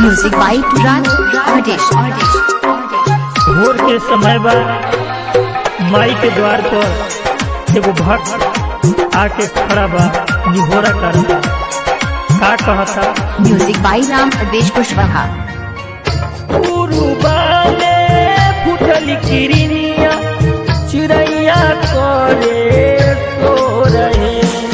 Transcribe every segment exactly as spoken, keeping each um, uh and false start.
Music by राज राजेश। भोर के समय बा माई के द्वार पर एगो भक्त आके खड़ा बा, निहोरा करता। का कहता? Music by Ram Pradesh Kushwaha. उरुबाले फुटली किरनिया चिड़ैया करे सो रहे।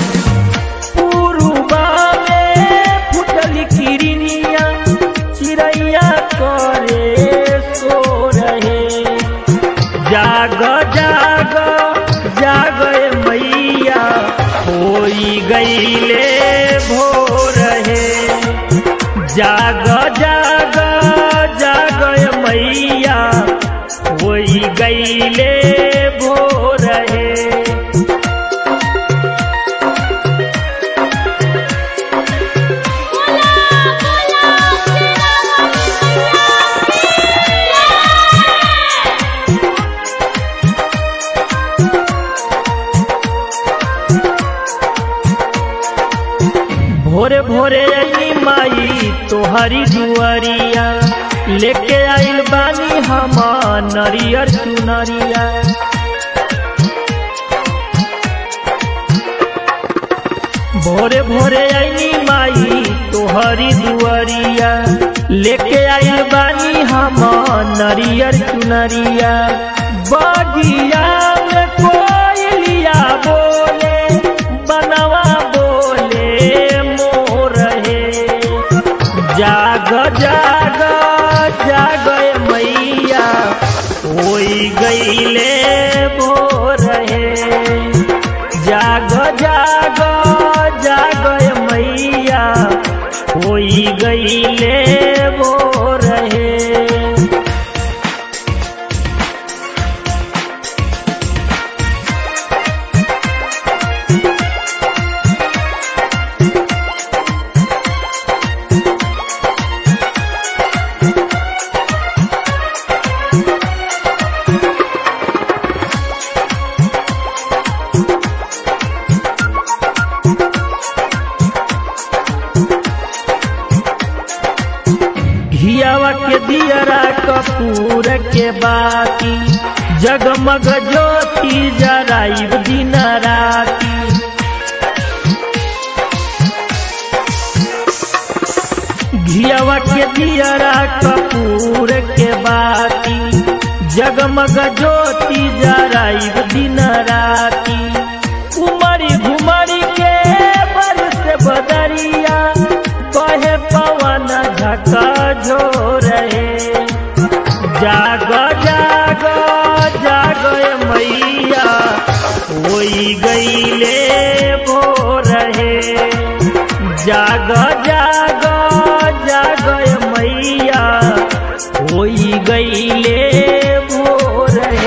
उरुबाले फुटली किरनिया चिड़ैया करे सो रहे। जाग जाग जाग मैया होई गईले भोर है। जाग जाग जाग मैया होई गईले भोर है। भोरे भोरे आई माई तोहरी दुआरिया, लेके आइल बानी हम नरियर सुनरिया। भोरे भोरे आई माई तोहरी दुआरिया, लेके आइल बानी हम नरियर सुनरिया। बगिया में कोयलिया बोले, बनवा बोले मोर है। जाग जाग जाग मैया होई गईले भोर है। जाग जाग जाग मैया होई गईले भोर है। घियावा के दियरा कपूर के बाती, जगमग ज्योति जराइब दिन राती। घियावा के दियरा कपूर के बाती, जगमग ज्योति जराइब दिन राती। उमरी घुमरी के बरस बदरिया, कहे पवन झका झोर है। जाग जाग जाग मैया होई गईले भोर है। जाग जाग जाग मैया होई गईले भोर है।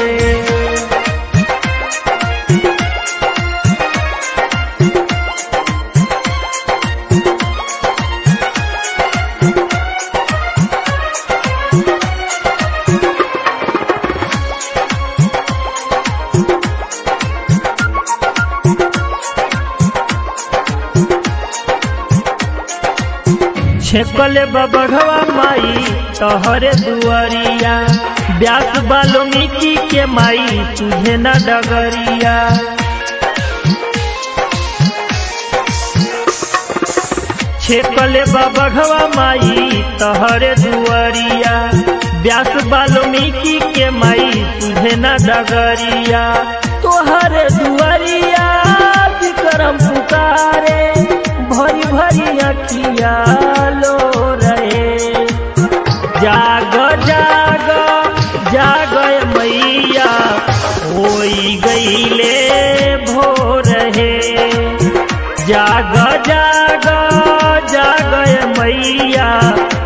छेकले बबढ़वा माई तोहरे दुआरिया, व्यास वाल्मीकि के माई तुझे न डगरिया। छेकले बबढ़वा माई तोहरे दुआरिया, व्यास वाल्मीकि के माई तुझे न डगरिया। तोहरे दुआरिया विक्रम पुकारे, भरी भरी अखिया लो रहे। जाग जाग जाग मैया होई गईले भोर है। जाग जाग जाग मैया